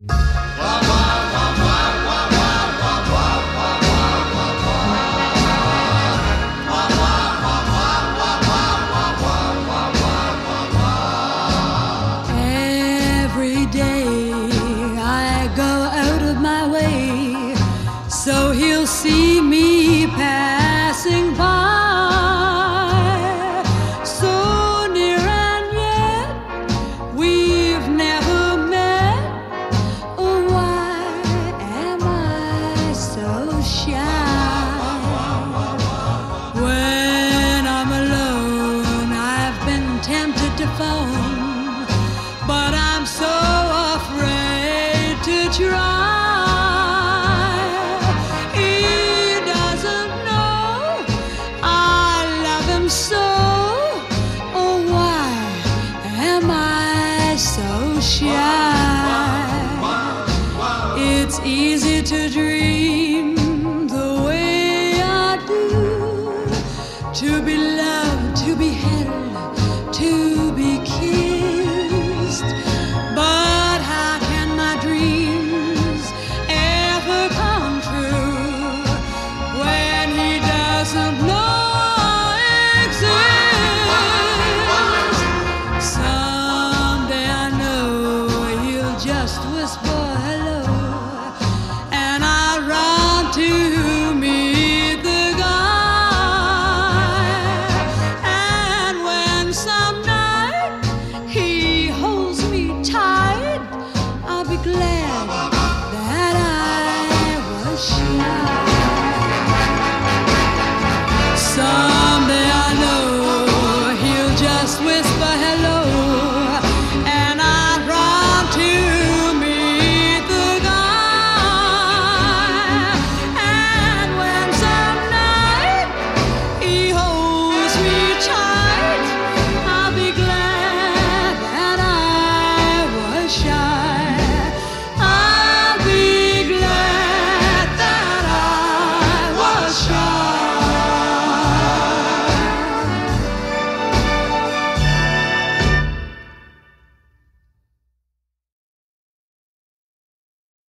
Every day I go out of my way so he'll see me passing by. So near and yet we've never met. Oh, why am I so shy? When I'm alone I've been tempted to phone, but I'm so afraid to try. He doesn't know I love him so. Oh, why am I so shy? It's easy to dream the way I do, to be loved, to be held, to be kissed. But how can my dreams ever come true when he doesn't know I exist? Someday I know he'll just whisper hello, and I'll run to meet the guy. And when some night he holds me tight, I'll be glad